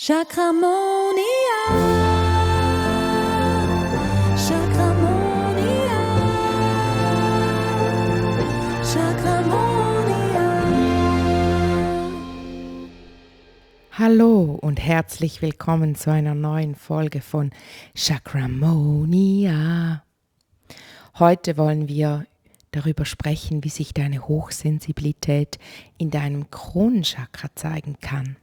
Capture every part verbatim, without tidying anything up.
Chakramonia. Chakramonia. Chakramonia. Hallo und herzlich willkommen zu einer neuen Folge von Chakramonia. Heute wollen wir darüber sprechen, wie sich deine Hochsensibilität in deinem Kronenchakra zeigen kann.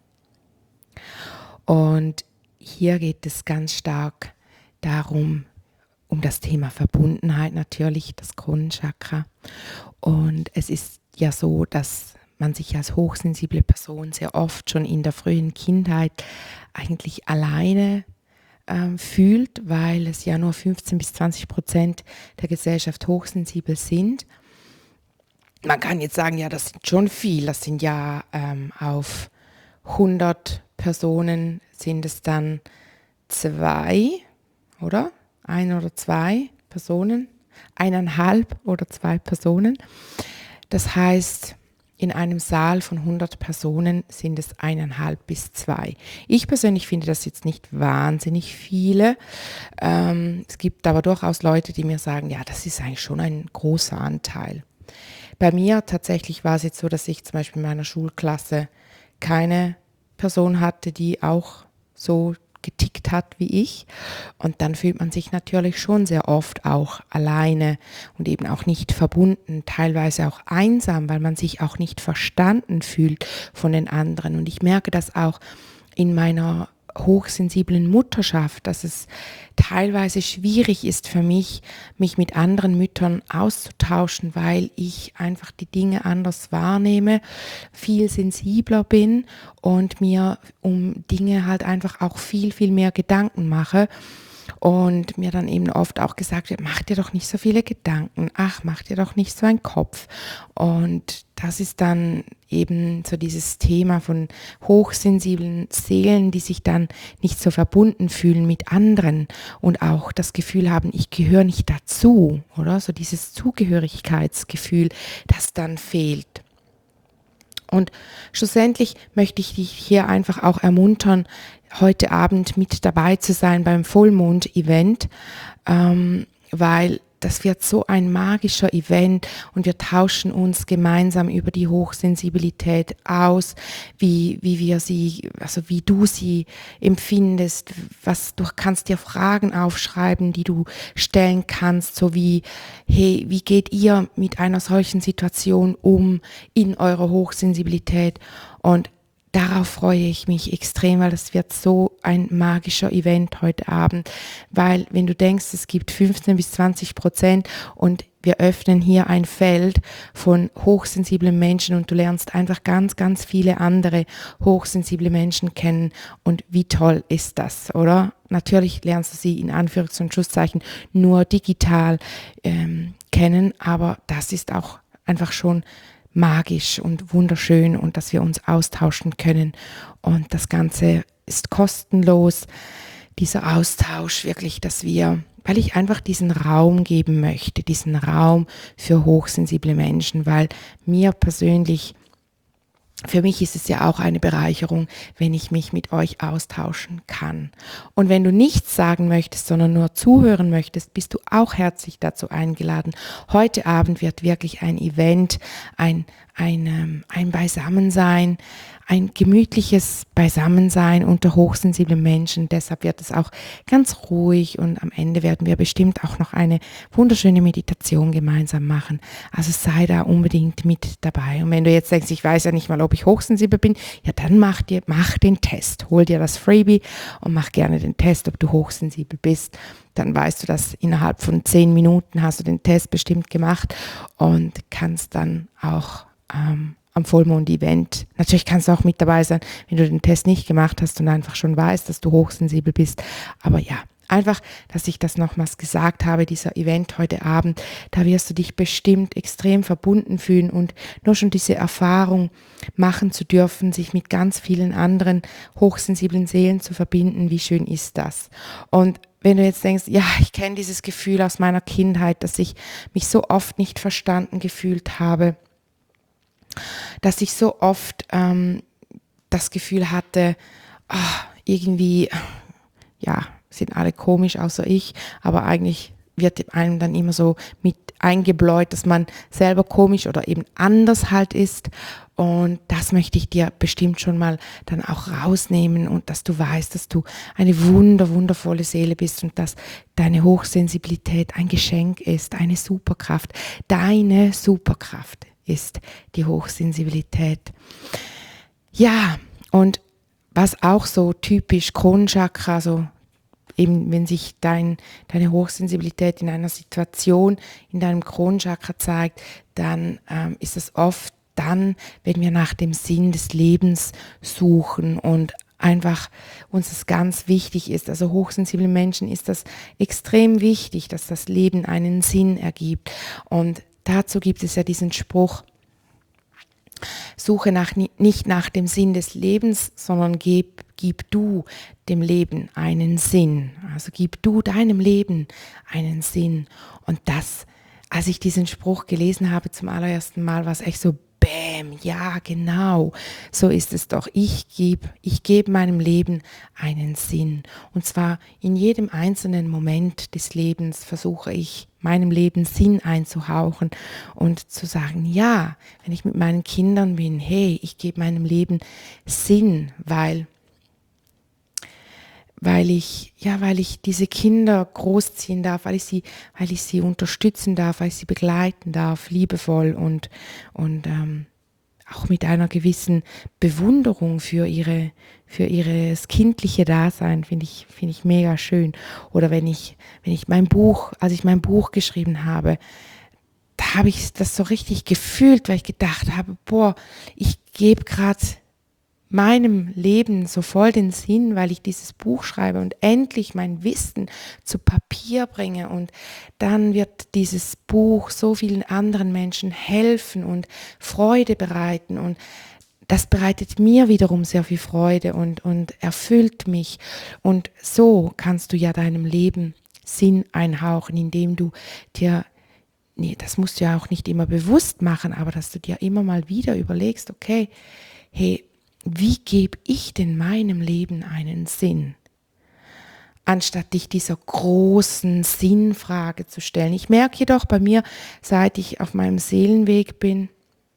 Und hier geht es ganz stark darum, um das Thema Verbundenheit natürlich, das Kronenchakra. Und es ist ja so, dass man sich als hochsensible Person sehr oft schon in der frühen Kindheit eigentlich alleine ähm, fühlt, weil es ja nur fünfzehn bis zwanzig Prozent der Gesellschaft hochsensibel sind. Man kann jetzt sagen, ja, das sind schon viel, das sind ja ähm, auf hundert Personen sind es dann zwei, oder? Ein oder zwei Personen, eineinhalb oder zwei Personen. Das heißt, in einem Saal von hundert Personen sind es eineinhalb bis zwei. Ich persönlich finde das jetzt nicht wahnsinnig viele. Ähm, es gibt aber durchaus Leute, die mir sagen, ja, das ist eigentlich schon ein großer Anteil. Bei mir tatsächlich war es jetzt so, dass ich zum Beispiel in meiner Schulklasse keine Person hatte, die auch so getickt hat wie ich. Und dann fühlt man sich natürlich schon sehr oft auch alleine und eben auch nicht verbunden, teilweise auch einsam, weil man sich auch nicht verstanden fühlt von den anderen. Und ich merke das auch in meiner hochsensiblen Mutterschaft, dass es teilweise schwierig ist für mich, mich mit anderen Müttern auszutauschen, weil ich einfach die Dinge anders wahrnehme, viel sensibler bin und mir um Dinge halt einfach auch viel, viel mehr Gedanken mache. Und mir dann eben oft auch gesagt wird, mach dir doch nicht so viele Gedanken, ach, mach dir doch nicht so einen Kopf. Und das ist dann eben so dieses Thema von hochsensiblen Seelen, die sich dann nicht so verbunden fühlen mit anderen und auch das Gefühl haben, ich gehöre nicht dazu, oder? So dieses Zugehörigkeitsgefühl, das dann fehlt. Und schlussendlich möchte ich dich hier einfach auch ermuntern, heute Abend mit dabei zu sein beim Vollmond-Event, ähm, weil das wird so ein magischer Event und wir tauschen uns gemeinsam über die Hochsensibilität aus, wie, wie wir sie, also wie du sie empfindest, was, du kannst dir Fragen aufschreiben, die du stellen kannst, so wie, hey, wie geht ihr mit einer solchen Situation um in eurer Hochsensibilität? Und darauf freue ich mich extrem, weil das wird so ein magischer Event heute Abend, weil wenn du denkst, es gibt fünfzehn bis zwanzig Prozent und wir öffnen hier ein Feld von hochsensiblen Menschen und du lernst einfach ganz, ganz viele andere hochsensible Menschen kennen und wie toll ist das, oder? Natürlich lernst du sie in Anführungs- und Schlusszeichen nur digital ähm, kennen, aber das ist auch einfach schon magisch und wunderschön und dass wir uns austauschen können und das Ganze ist kostenlos, dieser Austausch wirklich, dass wir, weil ich einfach diesen Raum geben möchte, diesen Raum für hochsensible Menschen, weil mir persönlich, für mich ist es ja auch eine Bereicherung, wenn ich mich mit euch austauschen kann. Und wenn du nichts sagen möchtest, sondern nur zuhören möchtest, bist du auch herzlich dazu eingeladen. Heute Abend wird wirklich ein Event, ein, ein, ein Beisammensein, ein gemütliches Beisammensein unter hochsensiblen Menschen. Deshalb wird es auch ganz ruhig und am Ende werden wir bestimmt auch noch eine wunderschöne Meditation gemeinsam machen. Also sei da unbedingt mit dabei. Und wenn du jetzt denkst, ich weiß ja nicht mal, ob ich hochsensibel bin, ja dann mach dir, mach den Test. Hol dir das Freebie und mach gerne den Test, ob du hochsensibel bist. Dann weißt du, dass innerhalb von zehn Minuten hast du den Test bestimmt gemacht und kannst dann auch ähm, am Vollmond-Event. Natürlich kannst du auch mit dabei sein, wenn du den Test nicht gemacht hast und einfach schon weißt, dass du hochsensibel bist. Aber ja, einfach, dass ich das nochmals gesagt habe, dieser Event heute Abend, da wirst du dich bestimmt extrem verbunden fühlen und nur schon diese Erfahrung machen zu dürfen, sich mit ganz vielen anderen hochsensiblen Seelen zu verbinden, wie schön ist das? Und wenn du jetzt denkst, ja, ich kenne dieses Gefühl aus meiner Kindheit, dass ich mich so oft nicht verstanden gefühlt habe, dass ich so oft ähm, das Gefühl hatte, oh, irgendwie, ja, sind alle komisch, außer ich, aber eigentlich wird einem dann immer so mit eingebläut, dass man selber komisch oder eben anders halt ist. Und das möchte ich dir bestimmt schon mal dann auch rausnehmen und dass du weißt, dass du eine wunder, wundervolle Seele bist und dass deine Hochsensibilität ein Geschenk ist, eine Superkraft. Deine Superkraft ist die Hochsensibilität. Ja, und was auch so typisch Kronenchakra, so eben wenn sich dein, deine Hochsensibilität in einer Situation in deinem Kronenchakra zeigt, dann ähm, ist es oft dann, wenn wir nach dem Sinn des Lebens suchen und einfach uns das ganz wichtig ist. Also hochsensible Menschen ist das extrem wichtig, dass das Leben einen Sinn ergibt. Und dazu gibt es ja diesen Spruch: Suche nach, nicht nach dem Sinn des Lebens, sondern gib, gib du dem Leben einen Sinn. Also gib du deinem Leben einen Sinn. Und das, als ich diesen Spruch gelesen habe zum allerersten Mal, war es echt so, bäm, ja genau, so ist es doch. Ich gebe ich geb meinem Leben einen Sinn. Und zwar in jedem einzelnen Moment des Lebens versuche ich, meinem Leben Sinn einzuhauchen und zu sagen, ja, wenn ich mit meinen Kindern bin, hey, ich gebe meinem Leben Sinn, weil weil ich, ja, weil ich diese Kinder großziehen darf, weil ich sie, weil ich sie unterstützen darf, weil ich sie begleiten darf, liebevoll und, und ähm, auch mit einer gewissen Bewunderung für ihre, für ihres kindliche Dasein, finde ich, finde ich mega schön. Oder wenn ich, wenn ich mein Buch, als ich mein Buch geschrieben habe, da habe ich das so richtig gefühlt, weil ich gedacht habe, boah, ich gebe gerade meinem Leben so voll den Sinn, weil ich dieses Buch schreibe und endlich mein Wissen zu Papier bringe, und dann wird dieses Buch so vielen anderen Menschen helfen und Freude bereiten, und das bereitet mir wiederum sehr viel Freude und, und erfüllt mich, und so kannst du ja deinem Leben Sinn einhauchen, indem du dir, nee, das musst du ja auch nicht immer bewusst machen, aber dass du dir immer mal wieder überlegst, okay, hey, wie gebe ich denn meinem Leben einen Sinn? Anstatt dich dieser großen Sinnfrage zu stellen. Ich merke jedoch bei mir, seit ich auf meinem Seelenweg bin,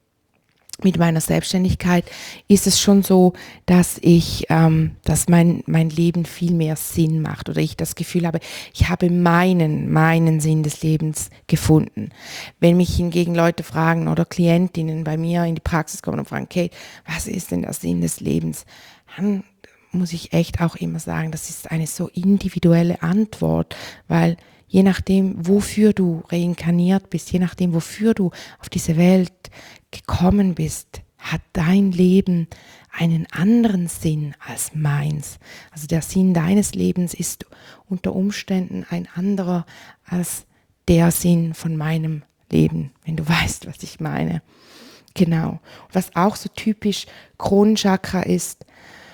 mit meiner Selbstständigkeit, ist es schon so, dass ich, ähm, dass mein, mein Leben viel mehr Sinn macht, oder ich das Gefühl habe, ich habe meinen, meinen Sinn des Lebens gefunden. Wenn mich hingegen Leute fragen oder Klientinnen bei mir in die Praxis kommen und fragen, Kate, was ist denn der Sinn des Lebens? Dann muss ich echt auch immer sagen, das ist eine so individuelle Antwort, weil je nachdem, wofür du reinkarniert bist, je nachdem, wofür du auf diese Welt gekommen bist, hat dein Leben einen anderen Sinn als meins. Also der Sinn deines Lebens ist unter Umständen ein anderer als der Sinn von meinem Leben, wenn du weißt, was ich meine. Genau. Was auch so typisch Kronenchakra ist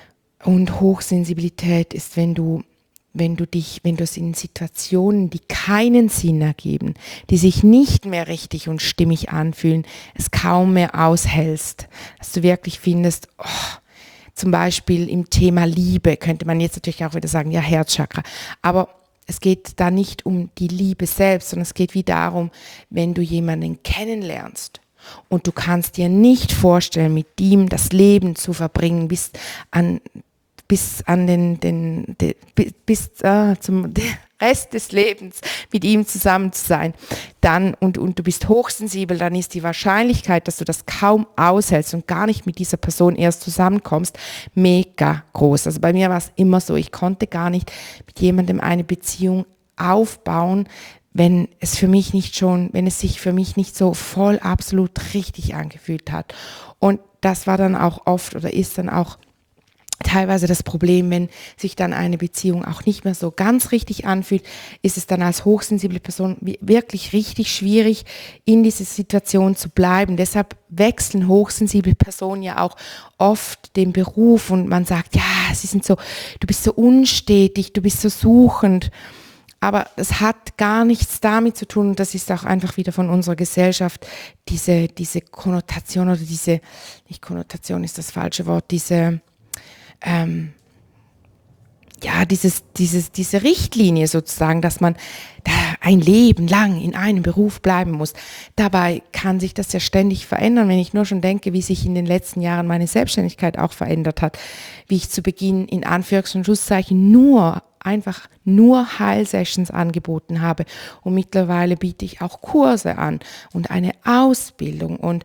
und Hochsensibilität ist, wenn du wenn du dich, wenn du es in Situationen, die keinen Sinn ergeben, die sich nicht mehr richtig und stimmig anfühlen, es kaum mehr aushältst, dass du wirklich findest, oh, zum Beispiel im Thema Liebe, könnte man jetzt natürlich auch wieder sagen, ja, Herzchakra, aber es geht da nicht um die Liebe selbst, sondern es geht wie darum, wenn du jemanden kennenlernst und du kannst dir nicht vorstellen, mit ihm das Leben zu verbringen, bis an bis an den, den, den bis äh, zum Rest des Lebens mit ihm zusammen zu sein, dann und, und du bist hochsensibel, dann ist die Wahrscheinlichkeit, dass du das kaum aushältst und gar nicht mit dieser Person erst zusammenkommst, mega groß. Also bei mir war es immer so, ich konnte gar nicht mit jemandem eine Beziehung aufbauen, wenn es für mich nicht schon, wenn es sich für mich nicht so voll absolut richtig angefühlt hat. Und das war dann auch oft oder ist dann auch teilweise das Problem, wenn sich dann eine Beziehung auch nicht mehr so ganz richtig anfühlt, ist es dann als hochsensible Person wirklich richtig schwierig, in dieser Situation zu bleiben. Deshalb wechseln hochsensible Personen ja auch oft den Beruf und man sagt, ja, sie sind so, du bist so unstetig, du bist so suchend. Aber es hat gar nichts damit zu tun, und das ist auch einfach wieder von unserer Gesellschaft, diese, diese Konnotation oder diese, nicht Konnotation ist das falsche Wort, diese, Ähm, ja, dieses, dieses, diese Richtlinie sozusagen, dass man da ein Leben lang in einem Beruf bleiben muss. Dabei kann sich das ja ständig verändern, wenn ich nur schon denke, wie sich in den letzten Jahren meine Selbstständigkeit auch verändert hat, wie ich zu Beginn in Anführungs- und Schlusszeichen nur, einfach nur Heilsessions angeboten habe und mittlerweile biete ich auch Kurse an und eine Ausbildung und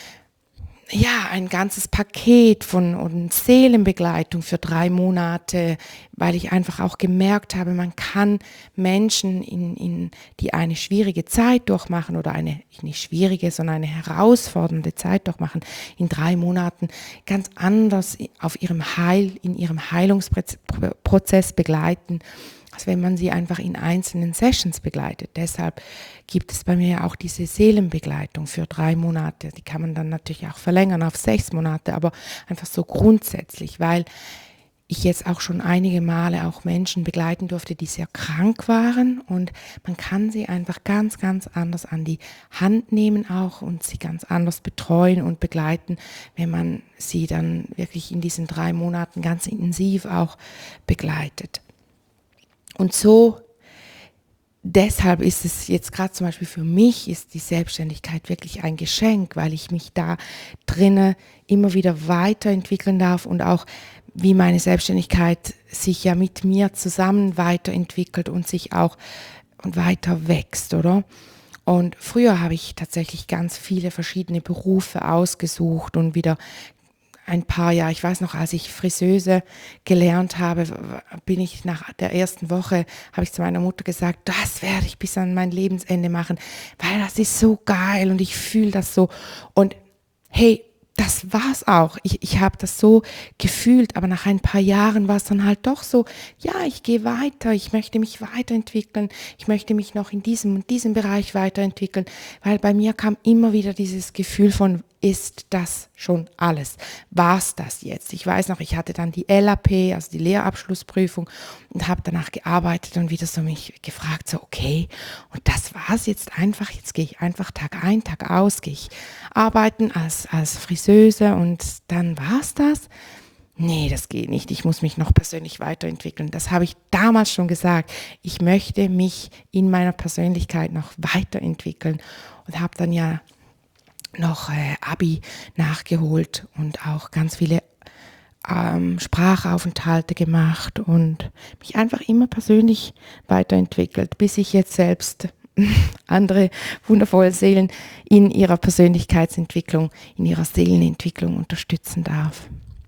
ja, ein ganzes Paket von und Seelenbegleitung für drei Monate, weil ich einfach auch gemerkt habe, man kann Menschen, in, in, die eine schwierige Zeit durchmachen oder eine, nicht schwierige, sondern eine herausfordernde Zeit durchmachen, in drei Monaten ganz anders auf ihrem Heil, in ihrem Heilungsprozess begleiten, als wenn man sie einfach in einzelnen Sessions begleitet. Deshalb gibt es bei mir auch diese Seelenbegleitung für drei Monate. Die kann man dann natürlich auch verlängern auf sechs Monate, aber einfach so grundsätzlich, weil ich jetzt auch schon einige Male auch Menschen begleiten durfte, die sehr krank waren und man kann sie einfach ganz, ganz anders an die Hand nehmen auch und sie ganz anders betreuen und begleiten, wenn man sie dann wirklich in diesen drei Monaten ganz intensiv auch begleitet. Und so, deshalb ist es jetzt gerade zum Beispiel für mich, ist die Selbstständigkeit wirklich ein Geschenk, weil ich mich da drinne immer wieder weiterentwickeln darf und auch wie meine Selbstständigkeit sich ja mit mir zusammen weiterentwickelt und sich auch und weiter wächst, oder? Und früher habe ich tatsächlich ganz viele verschiedene Berufe ausgesucht und wieder ein paar Jahre, ich weiß noch, als ich Friseuse gelernt habe, bin ich nach der ersten Woche, habe ich zu meiner Mutter gesagt, das werde ich bis an mein Lebensende machen, weil das ist so geil und ich fühle das so. Und hey, das war's auch. Ich, ich habe das so gefühlt, aber nach ein paar Jahren war es dann halt doch so, ja, ich gehe weiter, ich möchte mich weiterentwickeln, ich möchte mich noch in diesem und diesem Bereich weiterentwickeln, weil bei mir kam immer wieder dieses Gefühl von, ist das schon alles? War's das jetzt? Ich weiß noch, ich hatte dann die L A P, also die Lehrabschlussprüfung und habe danach gearbeitet und wieder so mich gefragt, so okay, und das war's jetzt einfach, jetzt gehe ich einfach Tag ein, Tag aus, gehe ich arbeiten als, als Friseuse und dann war's das? Nee, das geht nicht, ich muss mich noch persönlich weiterentwickeln. Das habe ich damals schon gesagt. Ich möchte mich in meiner Persönlichkeit noch weiterentwickeln und habe dann ja noch äh, Abi nachgeholt und auch ganz viele ähm, Sprachaufenthalte gemacht und mich einfach immer persönlich weiterentwickelt, bis ich jetzt selbst andere wundervolle Seelen in ihrer Persönlichkeitsentwicklung, in ihrer Seelenentwicklung unterstützen darf.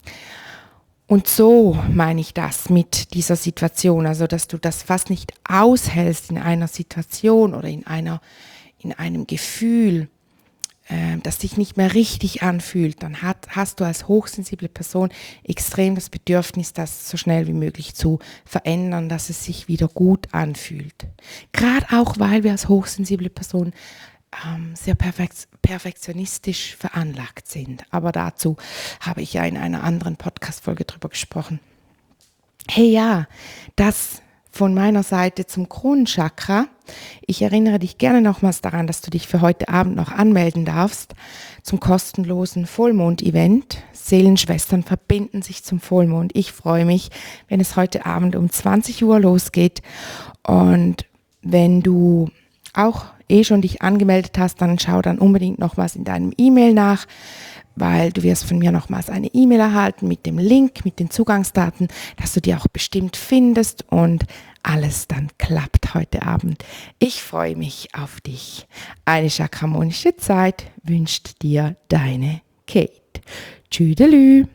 Und so meine ich das mit dieser Situation, also dass du das fast nicht aushältst in einer Situation oder in einer, in einem Gefühl, das sich nicht mehr richtig anfühlt, dann hat, hast du als hochsensible Person extrem das Bedürfnis, das so schnell wie möglich zu verändern, dass es sich wieder gut anfühlt. Gerade auch, weil wir als hochsensible Person ähm, sehr perfekt, perfektionistisch veranlagt sind. Aber dazu habe ich ja in einer anderen Podcast-Folge drüber gesprochen. Hey ja, das von meiner Seite zum Kronenchakra. Ich erinnere dich gerne nochmals daran, dass du dich für heute Abend noch anmelden darfst zum kostenlosen Vollmond-Event. Seelenschwestern verbinden sich zum Vollmond. Ich freue mich, wenn es heute Abend um zwanzig Uhr losgeht. Und wenn du auch eh schon dich angemeldet hast, dann schau dann unbedingt nochmals in deinem E-Mail nach, weil du wirst von mir nochmals eine E-Mail erhalten mit dem Link, mit den Zugangsdaten, dass du die auch bestimmt findest und alles dann klappt heute Abend. Ich freue mich auf dich. Eine chakramonische Zeit wünscht dir deine Kate. Tschüdelü.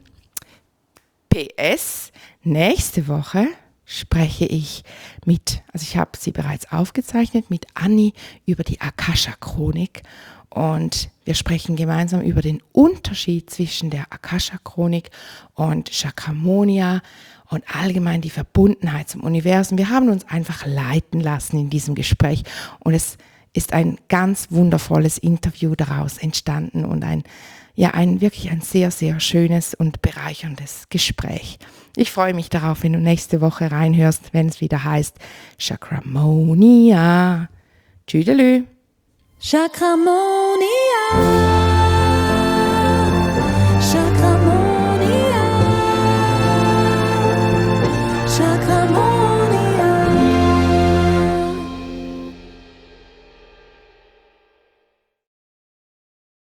P S, nächste Woche spreche ich mit, also ich habe sie bereits aufgezeichnet, mit Anni über die Akasha-Chronik. Und wir sprechen gemeinsam über den Unterschied zwischen der Akasha-Chronik und Chakramonia und allgemein die Verbundenheit zum Universum. Wir haben uns einfach leiten lassen in diesem Gespräch und es ist ein ganz wundervolles Interview daraus entstanden und ein, ja, ein wirklich ein sehr, sehr schönes und bereicherndes Gespräch. Ich freue mich darauf, wenn du nächste Woche reinhörst, wenn es wieder heißt Chakramonia. Tschüdelü. Chakramonia. Chakramonia. Chakramonia. come on.